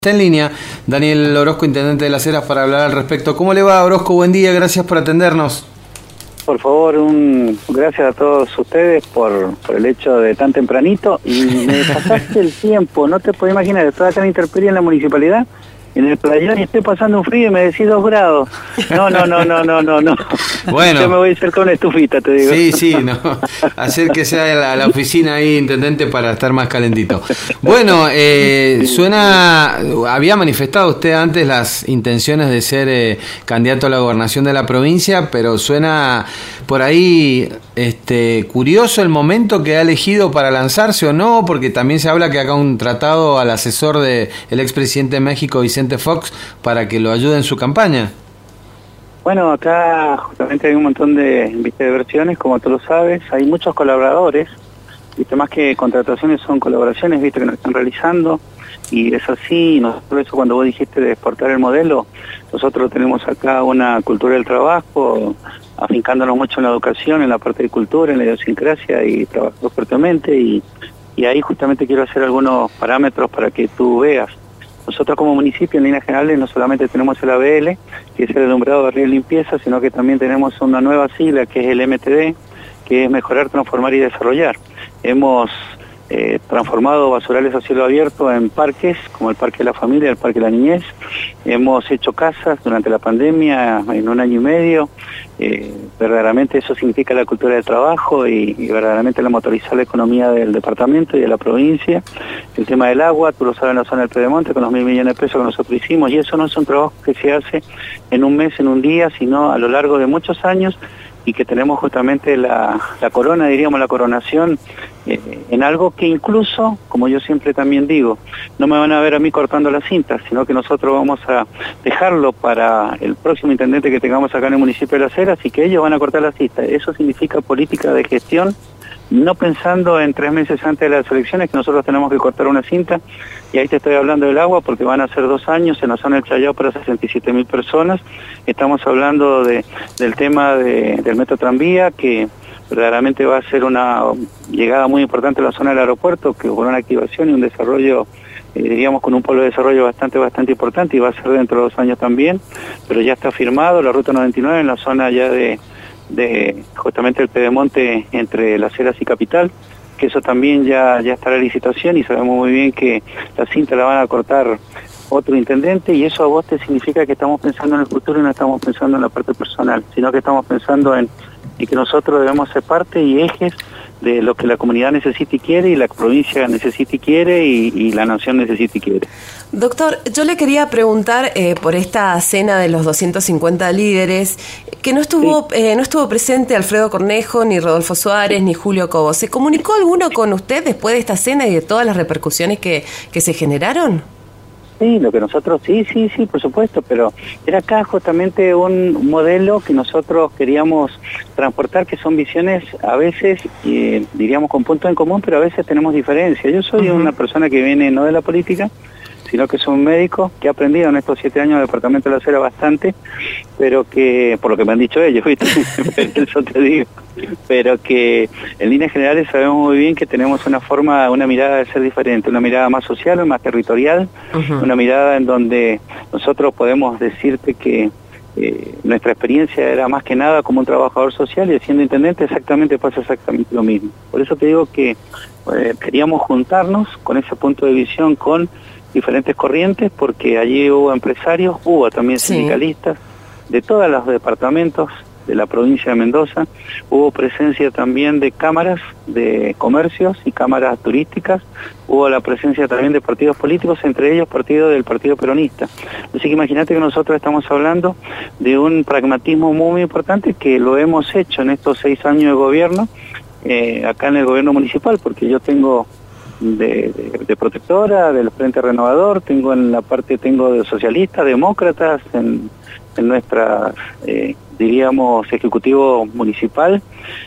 Está en línea Daniel Orozco, intendente de Las Heras, para hablar al respecto. ¿Cómo le va, Orozco? Buen día, gracias por atendernos. Por favor, gracias a todos ustedes por el hecho de tan tempranito. Y me pasaste el tiempo, no te puedo imaginar, estoy acá en Intemperie en la municipalidad, en el playón, y estoy pasando un frío y me decís 2 grados. No. Bueno. Yo me voy a acercar una estufita, te digo. Sí, no. Acérquese a la oficina ahí, intendente, para estar más calentito. Bueno, había manifestado usted antes las intenciones de ser candidato a la gobernación de la provincia, pero suena por ahí curioso el momento que ha elegido para lanzarse o no, porque también se habla que acá un tratado al asesor del expresidente de México, Vicente Fox, para que lo ayude en su campaña. Bueno, acá justamente hay un montón de versiones, como tú lo sabes, hay muchos colaboradores, viste, más que contrataciones son colaboraciones, viste, que nos están realizando, y es así. Nosotros, eso cuando vos dijiste de exportar el modelo, nosotros tenemos acá una cultura del trabajo, afincándonos mucho en la educación, en la parte de cultura, en la idiosincrasia, y trabajando fuertemente, y ahí justamente quiero hacer algunos parámetros para que tú veas. Nosotros como municipio, en líneas generales, no solamente tenemos el ABL, que es el alumbrado, barrido y limpieza, sino que también tenemos una nueva sigla, que es el MTD, que es mejorar, transformar y desarrollar. Hemos transformado basurales a cielo abierto en parques, como el Parque de la Familia, el Parque de la Niñez. Hemos hecho casas durante la pandemia en 1 año y medio. Verdaderamente eso significa la cultura del trabajo y verdaderamente la motorizar la economía del departamento y de la provincia. El tema del agua, tú lo sabes, en la zona del Pedemonte, con los 1.000 millones de pesos que nosotros hicimos, y eso no es un trabajo que se hace en un mes, en un día, sino a lo largo de muchos años, y que tenemos justamente la corona, diríamos, la coronación en algo que incluso, como yo siempre también digo, no me van a ver a mí cortando las cintas, sino que nosotros vamos a dejarlo para el próximo intendente que tengamos acá en el municipio de Las Heras, y que ellos van a cortar las cintas. Eso significa política de gestión, no pensando en 3 meses antes de las elecciones que nosotros tenemos que cortar una cinta. Y ahí te estoy hablando del agua, porque van a ser 2 años en la zona del Chayao para 67.000 personas. Estamos hablando del tema del metro tranvía, que verdaderamente va a ser una llegada muy importante a la zona del aeropuerto, que con una activación y un desarrollo, diríamos, con un polo de desarrollo bastante importante, y va a ser dentro de 2 años también, pero ya está firmado la ruta 99 en la zona ya de justamente el Pedemonte entre Las Heras y Capital, que eso también ya está la licitación, y sabemos muy bien que la cinta la van a cortar otro intendente, y eso a vos te significa que estamos pensando en el futuro y no estamos pensando en la parte personal, sino que estamos pensando en que nosotros debemos ser parte y ejes de lo que la comunidad necesita y quiere, y la provincia necesita y quiere, y la nación necesita y quiere. Doctor, yo le quería preguntar por esta cena de los 250 líderes, que no estuvo presente Alfredo Cornejo, ni Rodolfo Suárez, ni Julio Cobo. ¿Se comunicó alguno con usted después de esta cena y de todas las repercusiones que se generaron? Sí, lo que nosotros, sí, por supuesto, pero era acá justamente un modelo que nosotros queríamos transportar, que son visiones a veces, diríamos, con puntos en común, pero a veces tenemos diferencias. Yo soy una persona que viene no de la política, sino que soy un médico que ha aprendido en estos 7 años del departamento de La Heras bastante, pero que, por lo que me han dicho ellos, ¿viste? Eso te digo, pero que en líneas generales sabemos muy bien que tenemos una mirada de ser diferente, una mirada más social, más territorial, una mirada en donde nosotros podemos decirte que nuestra experiencia era más que nada como un trabajador social, y siendo intendente pasa exactamente lo mismo. Por eso te digo que queríamos juntarnos con ese punto de visión con diferentes corrientes, porque allí hubo empresarios, hubo también sindicalistas de todos los departamentos de la provincia de Mendoza, hubo presencia también de cámaras de comercios y cámaras turísticas, hubo la presencia también de partidos políticos, entre ellos del Partido Peronista. Así que imagínate que nosotros estamos hablando de un pragmatismo muy importante, que lo hemos hecho en estos 6 años de gobierno, acá en el gobierno municipal, porque yo tengo de protectora, del Frente Renovador, tengo de socialistas, demócratas, en nuestra, diríamos, ejecutivo municipal,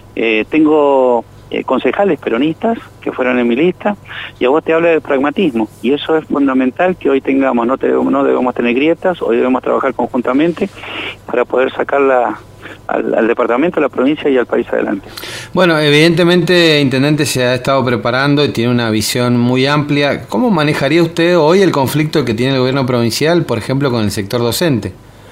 tengo concejales peronistas que fueron en mi lista, y a vos te habla de pragmatismo, y eso es fundamental que hoy tengamos, no debemos tener grietas, hoy debemos trabajar conjuntamente para poder sacar al departamento, a la provincia y al país adelante. Bueno, evidentemente, intendente, se ha estado preparando y tiene una visión muy amplia. ¿Cómo manejaría usted hoy el conflicto que tiene el gobierno provincial, por ejemplo, con el sector docente?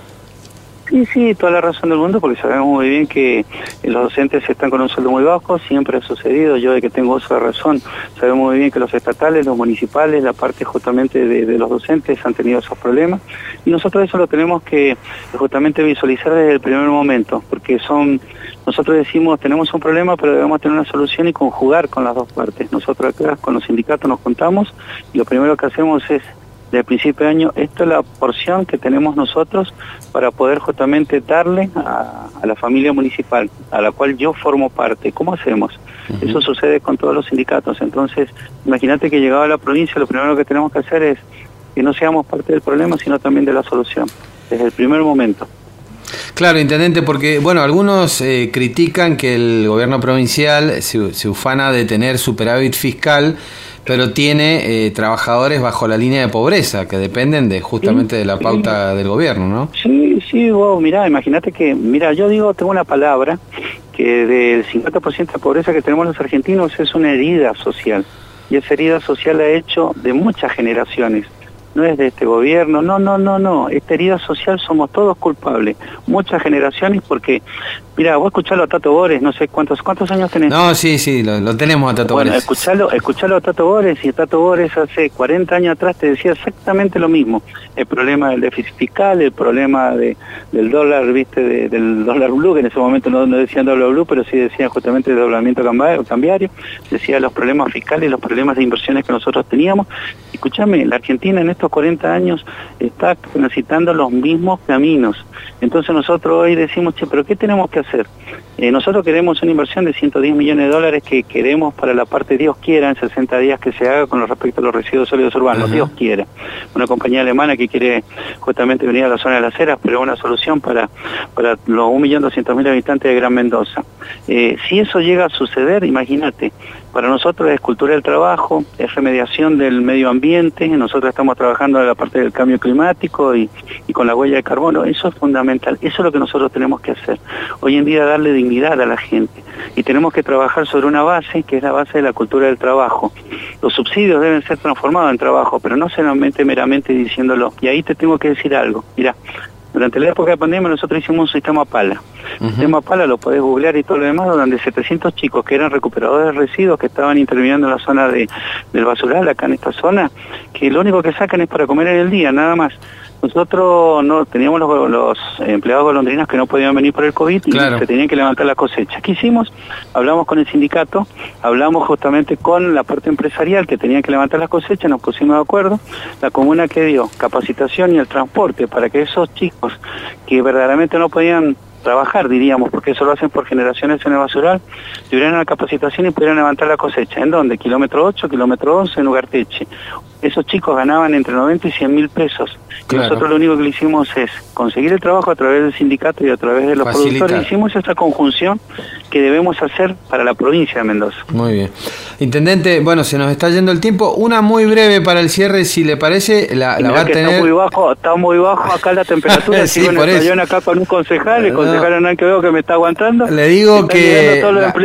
Sí, toda la razón del mundo, porque sabemos muy bien que los docentes están con un sueldo muy bajo, siempre ha sucedido, yo de que tengo uso de razón, sabemos muy bien que los estatales, los municipales, la parte justamente de los docentes han tenido esos problemas, y nosotros eso lo tenemos que justamente visualizar desde el primer momento, porque nosotros decimos, tenemos un problema, pero debemos tener una solución y conjugar con las dos partes. Nosotros acá con los sindicatos nos juntamos, y lo primero que hacemos es, desde el principio de año, esta es la porción que tenemos nosotros para poder justamente darle a la familia municipal, a la cual yo formo parte. ¿Cómo hacemos? Eso sucede con todos los sindicatos. Entonces, imagínate que llegado a la provincia, lo primero que tenemos que hacer es que no seamos parte del problema, sino también de la solución, desde el primer momento. Claro, intendente, porque bueno, algunos critican que el gobierno provincial se ufana de tener superávit fiscal, pero tiene trabajadores bajo la línea de pobreza, que dependen justamente de la pauta del gobierno, ¿no? Sí, vos, mirá, imagínate que, yo digo, tengo una palabra, que del 50% de pobreza que tenemos los argentinos es una herida social, y esa herida social la ha hecho de muchas generaciones. No es de este gobierno, no. Esta herida social somos todos culpables, muchas generaciones, porque, mira, vos escuchalo a Tato Bores, no sé cuántos años tenés. No, sí, lo tenemos a Tato Bores. Bueno, escuchalo a Tato Bores, y Tato Bores hace 40 años atrás te decía exactamente lo mismo. El problema del déficit fiscal, el problema del dólar, del dólar blue, que en ese momento no decían dólar blue, pero sí decían justamente el doblamiento cambiario, decía los problemas fiscales, los problemas de inversiones que nosotros teníamos. Escúchame, la Argentina en estos 40 años está transitando los mismos caminos. Entonces nosotros hoy decimos, pero ¿qué tenemos que hacer? Nosotros queremos una inversión de 110 millones de dólares que queremos para la parte Dios quiera en 60 días que se haga con respecto a los residuos sólidos urbanos. Dios quiera. Una compañía alemana que quiere justamente venir a la zona de las Heras, pero una solución para los 1.200.000 habitantes de Gran Mendoza. Si eso llega a suceder, imagínate, para nosotros es cultura del trabajo, es remediación del medio ambiente, nosotros estamos trabajando en la parte del cambio climático y con la huella de carbono, eso es fundamental, eso es lo que nosotros tenemos que hacer. Hoy en día darle dignidad a la gente y tenemos que trabajar sobre una base que es la base de la cultura del trabajo. Los subsidios deben ser transformados en trabajo, pero no solamente meramente diciéndolo. Y ahí te tengo que decir algo, mira. Durante la época de pandemia nosotros hicimos un sistema PALA. El sistema PALA lo podés googlear y todo lo demás, donde 700 chicos que eran recuperadores de residuos, que estaban interviniendo en la zona del basural, acá en esta zona, que lo único que sacan es para comer en el día, nada más. Nosotros no teníamos los empleados golondrinas que no podían venir por el COVID y se tenían que levantar la cosecha. ¿Qué hicimos? Hablamos con el sindicato, hablamos justamente con la parte empresarial que tenían que levantar las cosechas, nos pusimos de acuerdo. La comuna que dio capacitación y el transporte para que esos chicos que verdaderamente no podían trabajar, diríamos, porque eso lo hacen por generaciones en el basural, tuvieran una capacitación y pudieran levantar la cosecha. ¿En dónde? Kilómetro 8, kilómetro 11, en Ugarteche. Esos chicos ganaban entre 90 y 100 mil pesos. Y nosotros lo único que le hicimos es conseguir el trabajo a través del sindicato y a través de los productores. Hicimos esa conjunción que debemos hacer para la provincia de Mendoza. Muy bien. Intendente, bueno, se nos está yendo el tiempo. Una muy breve para el cierre, si le parece, la va a tener... Está muy bajo acá la temperatura. Sí, por eso. Acá con un concejal, el concejal Hernán que veo que me está aguantando. Le digo que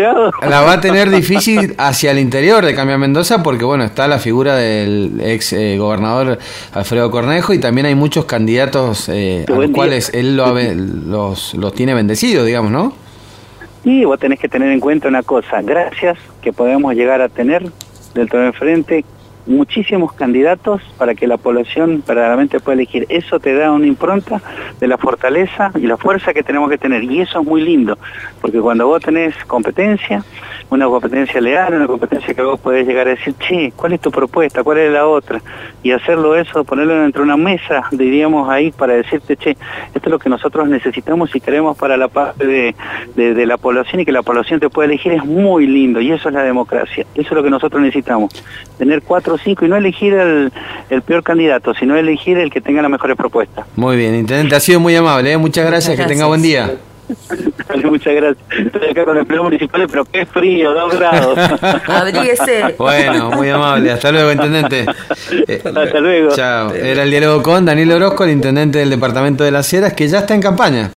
la va a tener difícil hacia el interior de Cambia Mendoza, porque bueno, está la figura del ex gobernador Alfredo Cornejo y también hay muchos candidatos a los cuales él los tiene bendecidos, digamos, ¿no? Y vos tenés que tener en cuenta una cosa, gracias que podemos llegar a tener dentro del frente muchísimos candidatos para que la población verdaderamente pueda elegir. Eso te da una impronta de la fortaleza y la fuerza que tenemos que tener, y eso es muy lindo, porque cuando vos tenés competencia, una competencia leal, una competencia que vos podés llegar a decir, che, ¿cuál es tu propuesta? ¿Cuál es la otra? Y hacerlo eso, ponerlo entre una mesa, diríamos ahí, para decirte, che, esto es lo que nosotros necesitamos y queremos para la parte de la población y que la población te pueda elegir, es muy lindo, y eso es la democracia, eso es lo que nosotros necesitamos, tener 4 o 5 y no elegir el peor candidato, sino elegir el que tenga las mejores propuestas. Muy bien, intendente, ha sido muy amable, ¿eh? Muchas gracias, que tenga buen día. Muchas gracias. Estoy acá con los empleados municipales, pero qué frío, 2 grados. Abríguese. Bueno, muy amable. Hasta luego, intendente. Hasta luego. Chao. Era el diálogo con Daniel Orozco, el intendente del departamento de Las Heras, que ya está en campaña.